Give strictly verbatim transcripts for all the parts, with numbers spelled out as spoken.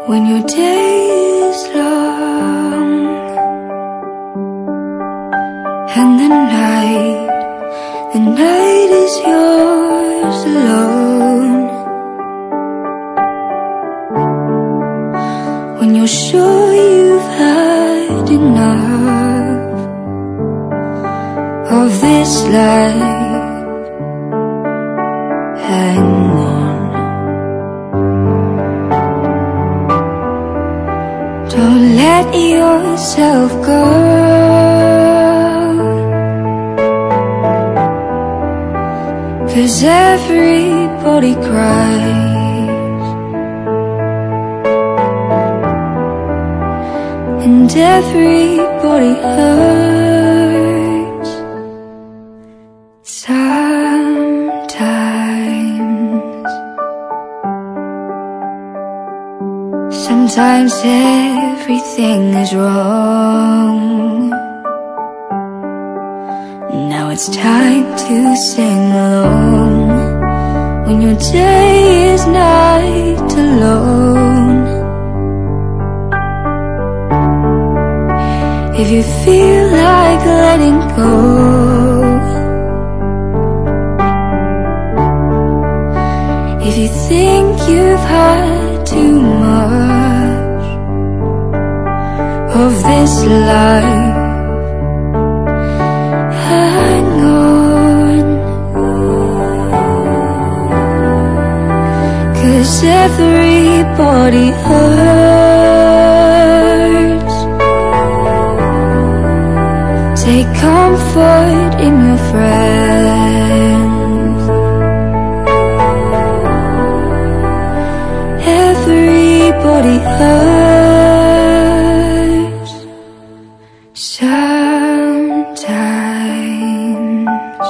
when your day is long and the night, the night is yours alone. When you're sure you've had enough of this life, hang on. Don't let yourself go, 'cause everybody cries and everybody hurts sometimes. Sometimes everything is wrong. Now it's time to sing along when your day is night alone. If you feel like letting go, if you think you've had too much of this life, hang on, 'cause everybody hurts. Take comfort in your friends. Everybody hurts sometimes.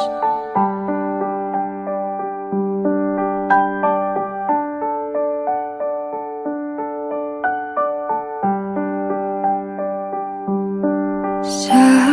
Sometimes.